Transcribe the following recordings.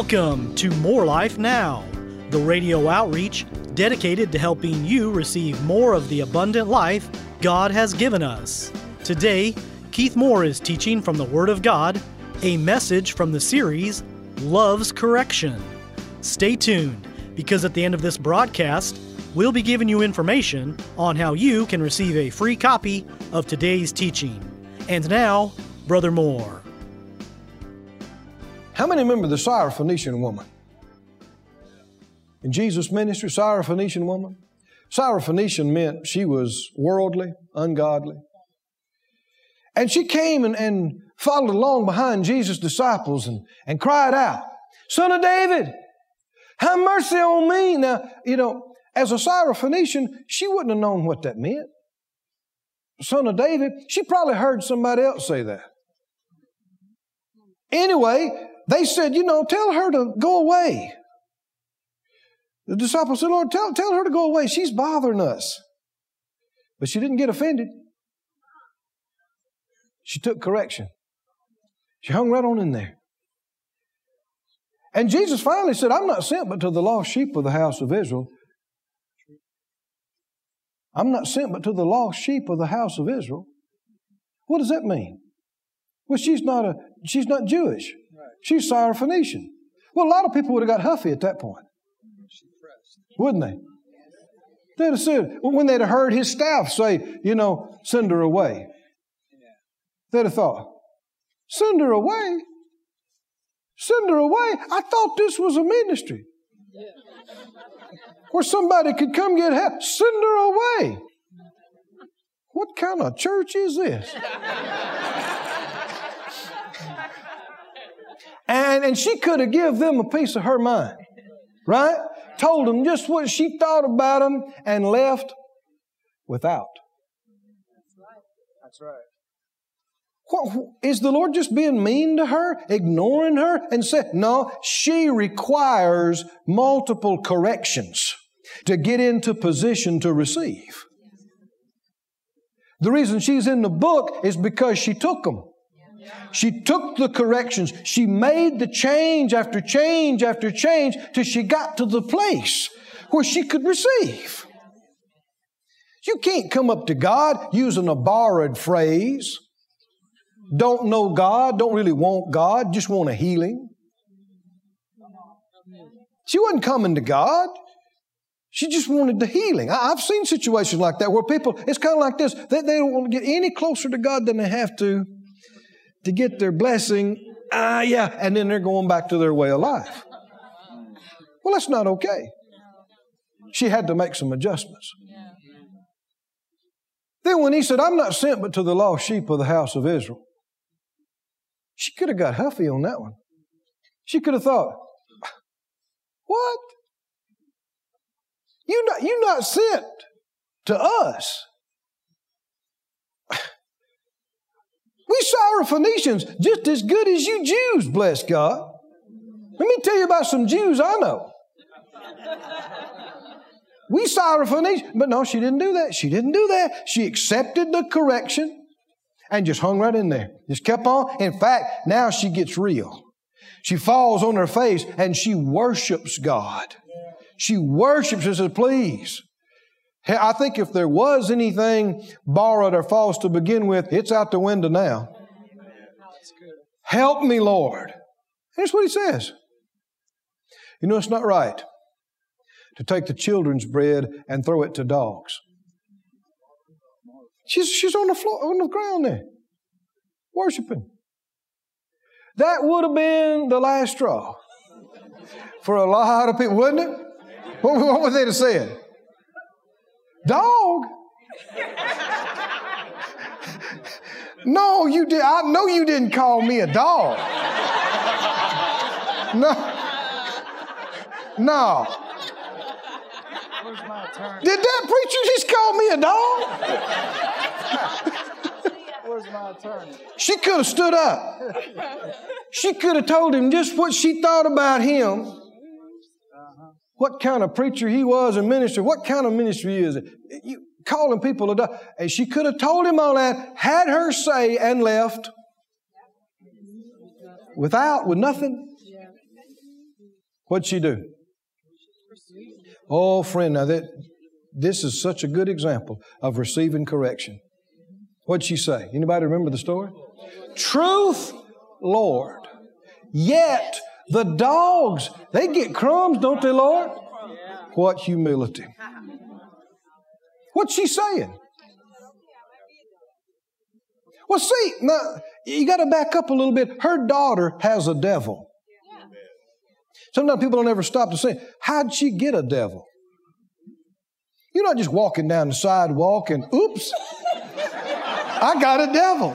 Welcome to More Life Now, the radio outreach dedicated to helping you receive more of the abundant life God has given us. Today, Keith Moore is teaching from the Word of God, a message from the series, Love's Correction. Stay tuned, because at the end of this broadcast, we'll be giving you information on how you can receive a free copy of today's teaching. And now, Brother Moore. How many remember the Syrophoenician woman? In Jesus' ministry, Syrophoenician woman? Syrophoenician meant she was worldly, ungodly. And she came and followed along behind Jesus' disciples and cried out, "Son of David, have mercy on me." Now, as a Syrophoenician, she wouldn't have known what that meant. Son of David, she probably heard somebody else say that. Anyway, they said, tell her to go away. The disciples said, "Lord, tell her to go away. She's bothering us." But she didn't get offended. She took correction. She hung right on in there. And Jesus finally said, "I'm not sent but to the lost sheep of the house of Israel." I'm not sent but to the lost sheep of the house of Israel. What does that mean? Well, she's not Jewish. She's Syrophoenician. Well, a lot of people would have got huffy at that point. Wouldn't they? They'd have said, when they'd have heard his staff say, send her away. They'd have thought, send her away? Send her away? I thought this was a ministry where somebody could come get help. Send her away. What kind of church is this? And she could have given them a piece of her mind, right? Told them just what she thought about them and left without. That's right. What, is the Lord just being mean to her, ignoring her? And said, no, she requires multiple corrections to get into position to receive. The reason she's in the book is because she took them. She took the corrections. She made the change after change after change till she got to the place where she could receive. You can't come up to God using a borrowed phrase. Don't know God, don't really want God, just want a healing. She wasn't coming to God. She just wanted the healing. I've seen situations like that where people, it's kind of like this. They don't want to get any closer to God than they have to get their blessing. And then they're going back to their way of life. Well, that's not okay. She had to make some adjustments. Then when he said, "I'm not sent but to the lost sheep of the house of Israel," she could have got huffy on that one. She could have thought, "What? You're not sent to us. We Syrophoenicians just as good as you Jews, bless God. Let me tell you about some Jews I know. We Syrophoenicians." But no, she didn't do that. She didn't do that. She accepted the correction and just hung right in there. Just kept on. In fact, now she gets real. She falls on her face and she worships God. She worships and says, "Please." I think if there was anything borrowed or false to begin with, it's out the window now. "Help me, Lord." Here's what he says. It's not right to take the children's bread and throw it to dogs. She's on the floor, on the ground there, worshiping. That would have been the last straw for a lot of people, wouldn't it? What would they have said? Dog? No, you did. I know you didn't call me a dog. No. Where's my turn? Did that preacher just call me a dog? Where's my turn? She could have stood up. She could have told him just what she thought about him. What kind of preacher he was and minister. What kind of ministry is it? You calling people a dog. And she could have told him all that, had her say, and left with nothing. What'd she do? Oh, friend, now this is such a good example of receiving correction. What'd she say? Anybody remember the story? Truth, Lord. Yet the dogs, they get crumbs, don't they, Lord? What humility. What's she saying? Well, see, now, you got to back up a little bit. Her daughter has a devil. Sometimes people don't ever stop to say, how'd she get a devil? You're not just walking down the sidewalk and, oops, I got a devil.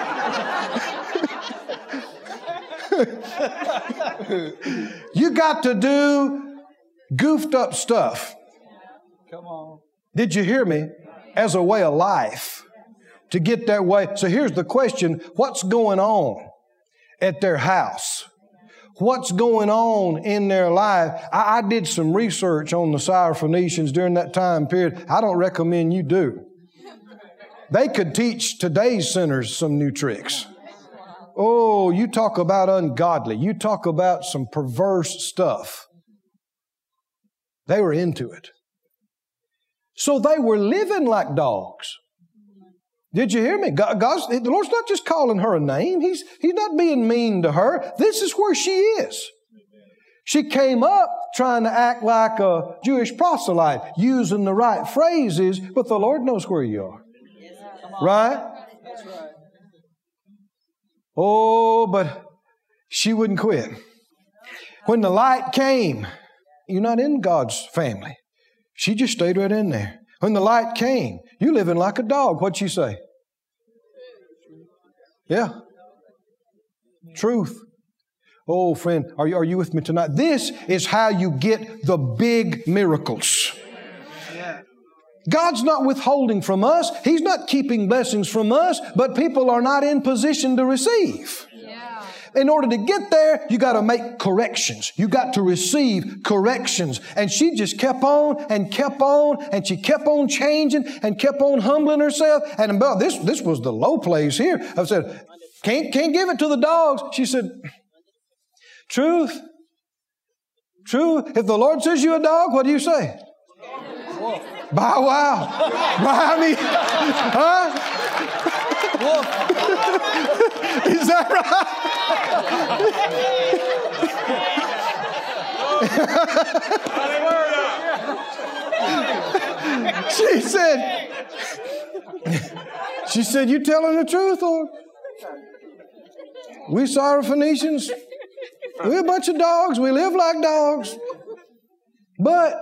You got to do goofed up stuff. Come on. Did you hear me? As a way of life. To get that way. So here's the question. What's going on at their house? What's going on in their life? I did some research on the Syrophoenicians during that time period. I don't recommend you do. They could teach today's sinners some new tricks. Oh, you talk about ungodly. You talk about some perverse stuff. They were into it. So they were living like dogs. Did you hear me? The Lord's not just calling her a name. He's not being mean to her. This is where she is. She came up trying to act like a Jewish proselyte, using the right phrases, but the Lord knows where you are. Right? That's right. Oh, but she wouldn't quit. When the light came, you're not in God's family. She just stayed right in there. When the light came, you living like a dog. What'd she say? Yeah. Truth. Oh, friend, are you with me tonight? This is how you get the big miracles. God's not withholding from us. He's not keeping blessings from us, but people are not in position to receive. In order to get there, you got to make corrections. You got to receive corrections. And she just kept on and kept on, and she kept on changing and kept on humbling herself. And this was the low place here. I said, can't give it to the dogs. She said, truth. If the Lord says you're a dog, what do you say? Bow wow. I mean, huh? Is that right? She said, you telling the truth, Lord? We Syrophoenicians, we're a bunch of dogs. We live like dogs. But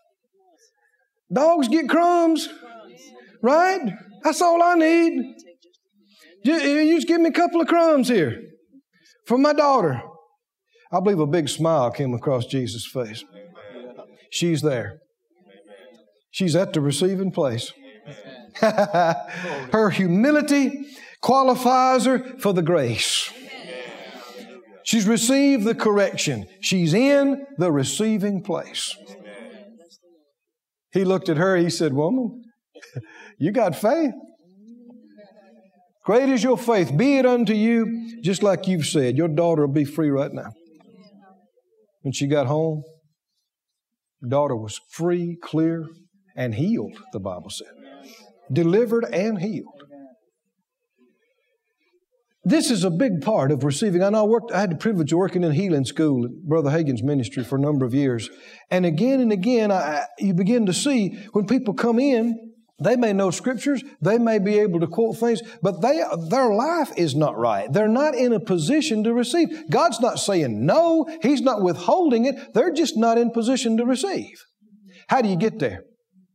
dogs get crumbs, right? That's all I need. You just give me a couple of crumbs here for my daughter. I believe a big smile came across Jesus' face. She's there. She's at the receiving place. Her humility qualifies her for the grace. She's received the correction. She's in the receiving place. He looked at her, he said, woman, you got faith. Great is your faith. Be it unto you, just like you've said. Your daughter will be free right now. When she got home, her daughter was free, clear, and healed, the Bible said. Delivered and healed. This is a big part of receiving. I had the privilege of working in healing school at Brother Hagin's ministry for a number of years. And again, you begin to see when people come in, they may know scriptures, they may be able to quote things, but their life is not right. They're not in a position to receive. God's not saying no. He's not withholding it. They're just not in position to receive. How do you get there?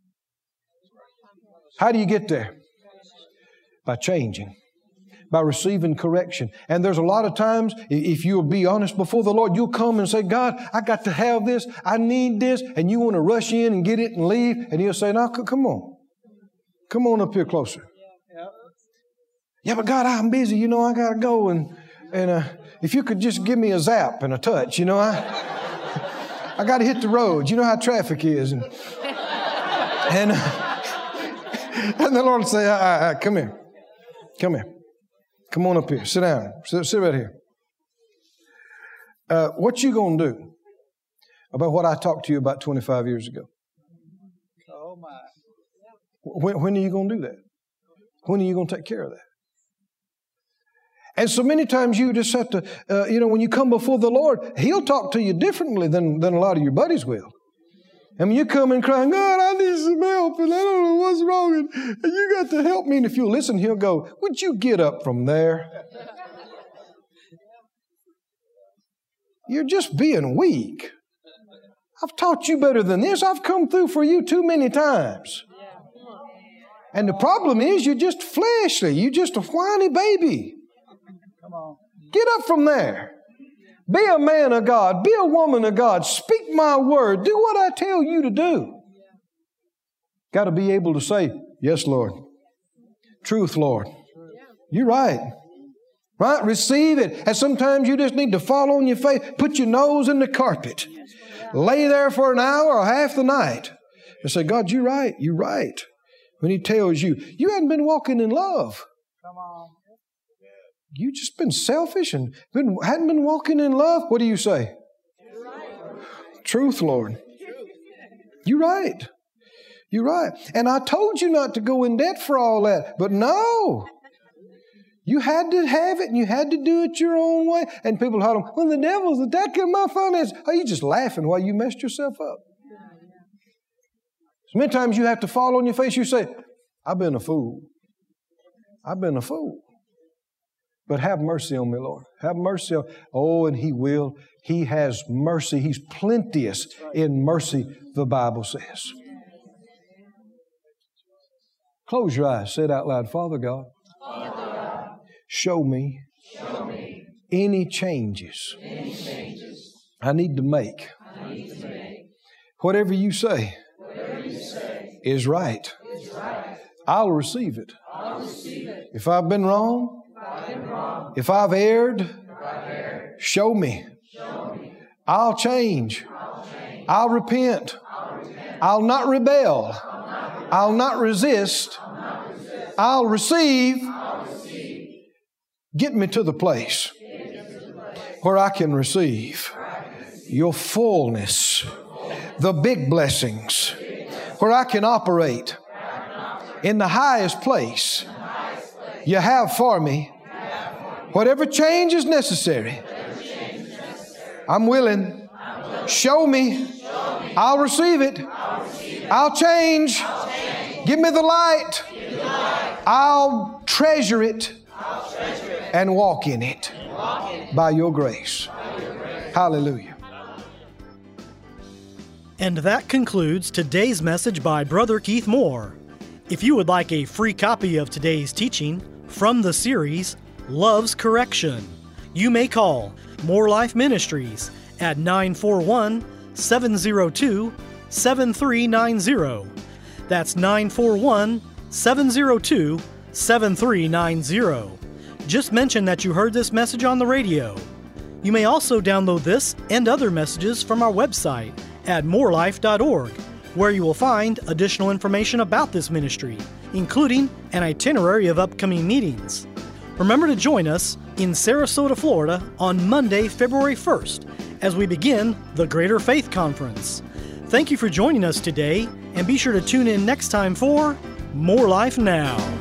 How do you get there? By changing. By receiving correction. And there's a lot of times, if you'll be honest before the Lord, you'll come and say, God, I got to have this. I need this. And you want to rush in and get it and leave. And He'll say, no, come on. Come on up here closer. Yeah, but God, I'm busy. You know, I got to go. And if you could just give me a zap and a touch, you know, I got to hit the road. You know how traffic is. And the Lord will say, come here. Come here. Come on up here. Sit down. Sit right here. What you going to do? about what I talked to you about 25 years ago? Oh, my. When are you going to do that? When are you going to take care of that? And so many times you just have to, when you come before the Lord, He'll talk to you differently than a lot of your buddies will. I mean, you come and crying, God, I need some help, and I don't know what's wrong, and you got to help me. And if you'll listen, He'll go, would you get up from there? You're just being weak. I've taught you better than this. I've come through for you too many times. And the problem is you're just fleshly. You're just a whiny baby. Come on. Get up from there. Be a man of God. Be a woman of God. Speak my word. Do what I tell you to do. Got to be able to say, yes, Lord. Truth, Lord. You're right. Right? Receive it. And sometimes you just need to fall on your face. Put your nose in the carpet. Lay there for an hour or half the night. And say, God, you're right. You're right. When He tells you, you hadn't been walking in love. Come on. You just been selfish and hadn't been walking in love. What do you say? Truth, Lord. You're right. You're right. And I told you not to go in debt for all that. But no. You had to have it and you had to do it your own way. And people holler, well, the devil's attacking my finances. Oh, you're just laughing while you messed yourself up. So many times you have to fall on your face. You say, I've been a fool. I've been a fool. But have mercy on me, Lord. Have mercy on me. Oh, and He will. He has mercy. He's plenteous in mercy, the Bible says. Close your eyes. Say it out loud. Father God, show me any changes I need to make. Whatever you say is right. I'll receive it. If I've been wrong, if I've erred, show me. I'll change. I'll repent. I'll not rebel. I'll not resist. I'll receive. Get me to the place where I can receive your fullness, the big blessings, where I can operate in the highest place you have for me. Whatever change is necessary, I'm willing. Show me. I'll receive it. I'll change. Give me the light. I'll treasure it and walk in it by your grace. Hallelujah. And that concludes today's message by Brother Keith Moore. If you would like a free copy of today's teaching from the series, Love's Correction, you may call More Life Ministries at 941-702-7390. That's 941-702-7390. Just mention that you heard this message on the radio. You may also download this and other messages from our website at morelife.org, where you will find additional information about this ministry, including an itinerary of upcoming meetings. Remember to join us in Sarasota, Florida on Monday, February 1st, as we begin the Greater Faith Conference. Thank you for joining us today, and be sure to tune in next time for More Life Now.